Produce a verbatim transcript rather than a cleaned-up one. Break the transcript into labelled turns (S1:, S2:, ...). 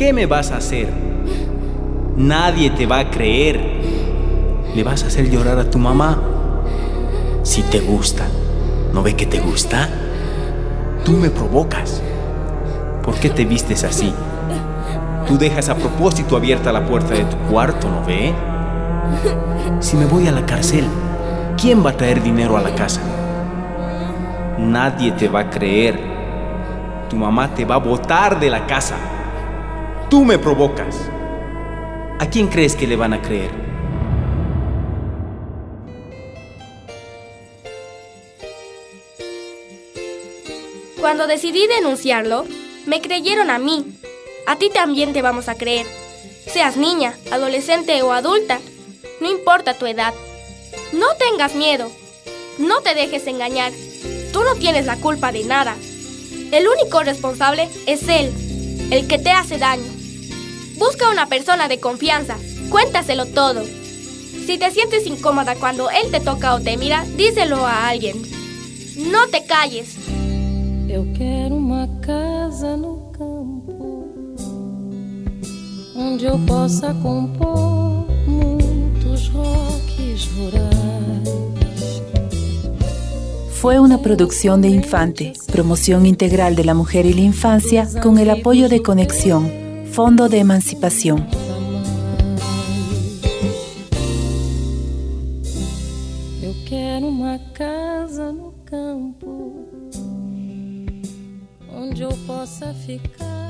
S1: ¿Qué me vas a hacer? Nadie te va a creer. ¿Le vas a hacer llorar a tu mamá? Si te gusta. ¿No ve que te gusta? Tú me provocas. ¿Por qué te vistes así? Tú dejas a propósito abierta la puerta de tu cuarto, ¿no ve? Si me voy a la cárcel, ¿quién va a traer dinero a la casa? Nadie te va a creer. Tu mamá te va a botar de la casa. Tú me provocas. ¿A quién crees que le van a creer?
S2: Cuando decidí denunciarlo, me creyeron a mí. A ti también te vamos a creer. Seas niña, adolescente o adulta, no importa tu edad. No tengas miedo. No te dejes engañar. Tú no tienes la culpa de nada. El único responsable es él, el que te hace daño. Busca una persona de confianza. Cuéntaselo todo. Si te sientes incómoda cuando él te toca o te mira, díselo a alguien. No te calles.
S3: Eu quero uma casa no campo, onde eu possa compor muitos rocks rurais.
S4: Fue una producción de Infante, promoción integral de la mujer y la infancia con el apoyo de Conexión, Fondo de Emancipación.
S3: Eu quero uma casa no campo, onde eu possa ficar.